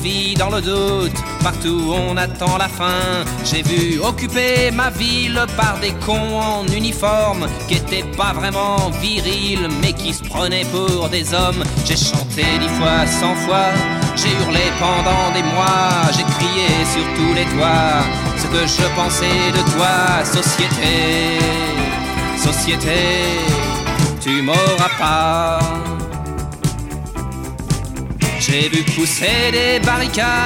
vie dans le doute, partout on attend la fin. J'ai vu occuper ma ville par des cons en uniforme qui étaient pas vraiment virils mais qui se prenaient pour des hommes. J'ai chanté 10 fois, 100 fois, j'ai hurlé pendant des mois, j'ai crié sur tous les toits ce que je pensais de toi. Société, société, tu m'auras pas. J'ai vu pousser des barricades